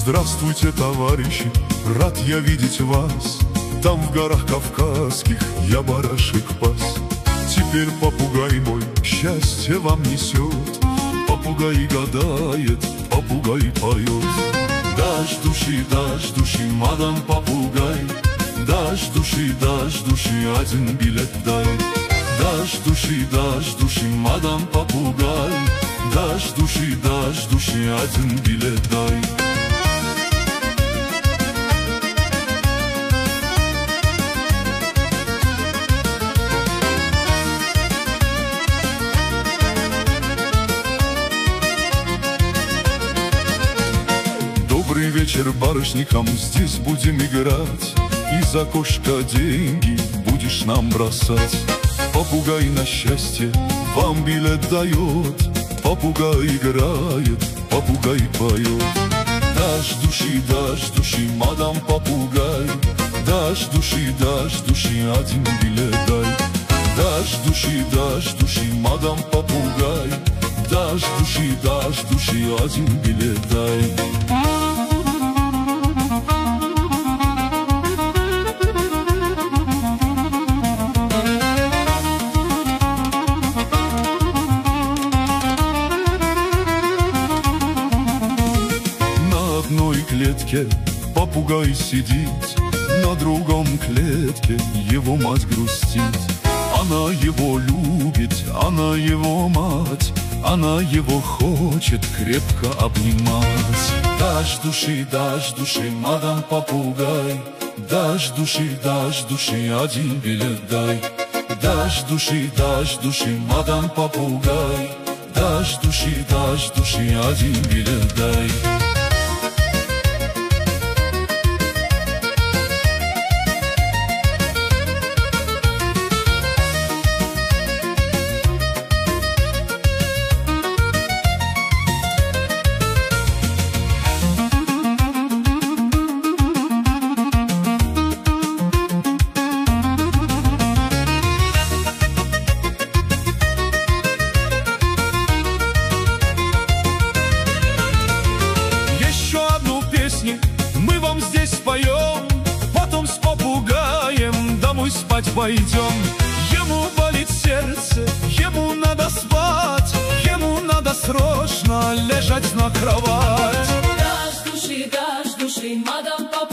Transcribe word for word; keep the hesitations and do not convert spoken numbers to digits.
Здравствуйте, товарищи, рад я видеть вас. Там в горах кавказских я барашек пас. Теперь попугай мой счастье вам несет. Попугай гадает, попугай поет. Дашь души, дашь души, мадам попугай. Дашь души, дашь души, один билет дай. Дашь души, дашь души, мадам попугай. Дашь души, дашь души, один билет дай. Добрый вечер барышникам, здесь будем играть. Из окошка деньги будешь нам бросать. Попугай на счастье вам билет дает. Попугай играет, попугай поет. Дашь души, дашь души, мадам попугай. Дашь души, дашь души, один билет дай. Дашь души, дашь души, мадам попугай. Дашь души, дашь души, один билет дай. На одной клетке попугай сидит, на другом клетке его мать грустит. Она его любит, она его мать, она его хочет крепко обнимать. Дашь души, дашь души, мадам попугай. Дашь души, дашь души, один билет дай. Дашь души, дашь души, мадам попугай. Дашь души, дашь души, один билет дай. Мы вам здесь споем, потом с попугаем домой спать пойдем. Ему болит сердце, ему надо спать, ему надо срочно лежать на кровать. Дашь души, дашь души, мадам попугай.